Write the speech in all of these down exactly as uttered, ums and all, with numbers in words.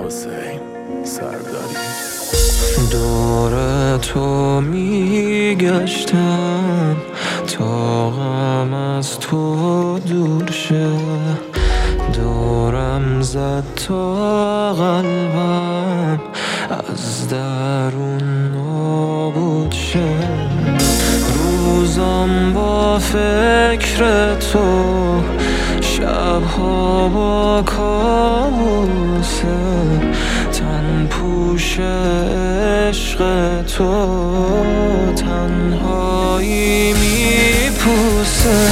حسین سرداری. دور تو میگشتم تا غم از تو دور شه، دورم زد تا قلبم از درون نابود شه. روزم با فکر تو، شبها با کابوسه، تن پوش عشق تو تنهایی میپوسه.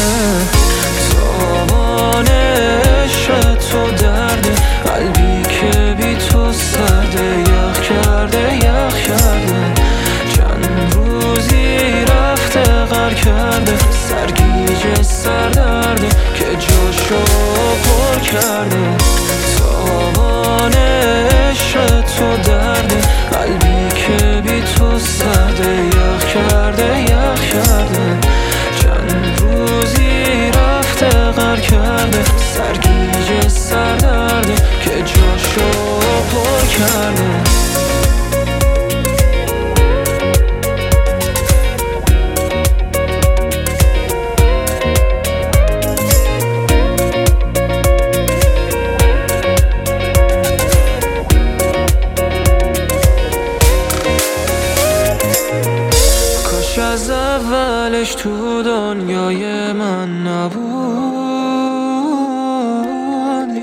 تابان عشق تو درده، قلبی که بی تو سرده، یخ کرده یخ کرده. چند روزی رفته غر کرده، سرگیجه سردرده که جاشو پر کرده. تابان عشق تو درده، قلبی که بی تو سرده، یخ کرده یخ کرده. چند روزی رفته غر کرده، سرگیجه سردرده که جاشو پر کرده. از اولش تو دنیای من نبودی،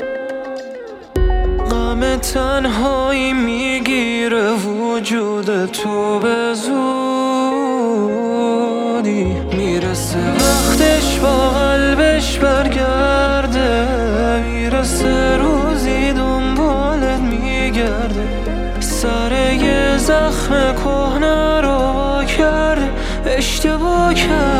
غم تنهایی میگیره وجود تو به زودی. میرسه وقتش با قلبش برگرده، میرسه روزی دنبالت میگرده. سر یه زخم کهنه رو کرده، اشتباه کرده.